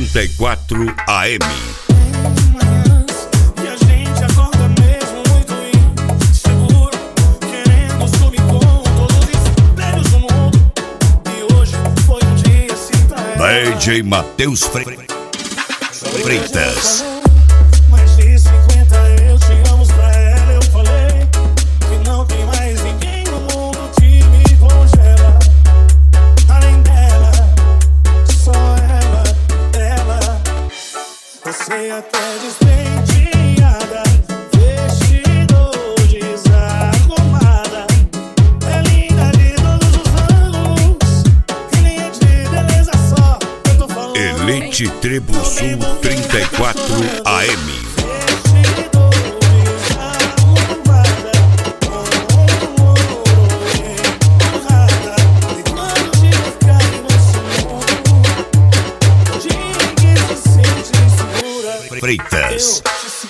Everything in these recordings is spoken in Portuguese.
34 AM. DJ Matheus Freitas. Mais de 50 eu chegamos pra ela, eu falei que não tem mais ninguém no mundo que me congela. Além dela, só ela. Você até despenteada, vestido desarrumada, é linda de todos os ângulos, que linha de beleza só eu tô falando. Elite Tribo Sul 34 AM. Freitas.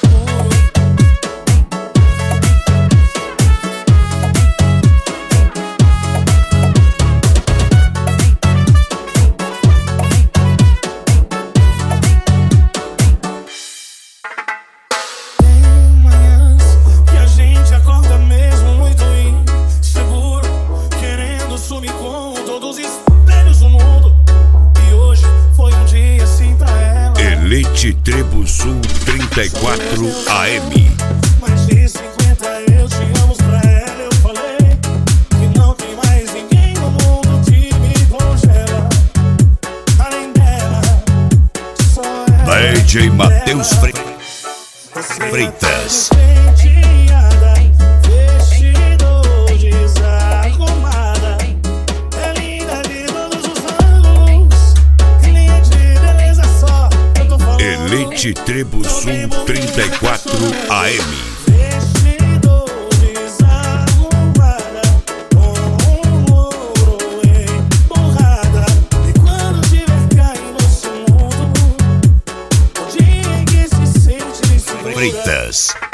Elite Tribo Sul 34 AM. Mais de 50 eu chegamos pra ela, eu falei que não tem mais ninguém no mundo que me congela. Além dela, só ela. DJ Matheus Freitas. Elite Tribo Sul 34 AM. Freitas.